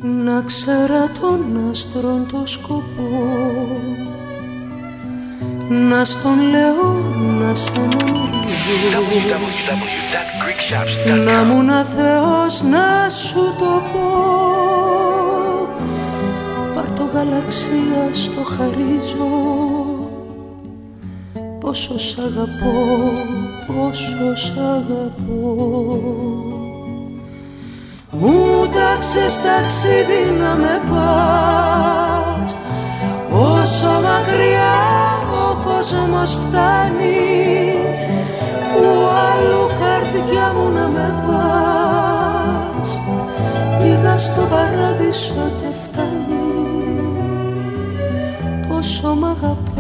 να ξέρα των άστρων το σκοπό, να στον λέω να σ' αναμορίζω, να μου να Θεός να σου το πω. Πάρ' το γαλαξία στο χαρίζω, πόσο σ' αγαπώ, πόσο σ' αγαπώ. Μου τάξες ταξίδι να με πας, όσο μακριά ο κόσμος φτάνει, που αλλού καρδιά μου να με πας. Πήγα στο παράδεισο και φτάνει, πόσο μ' αγαπάς.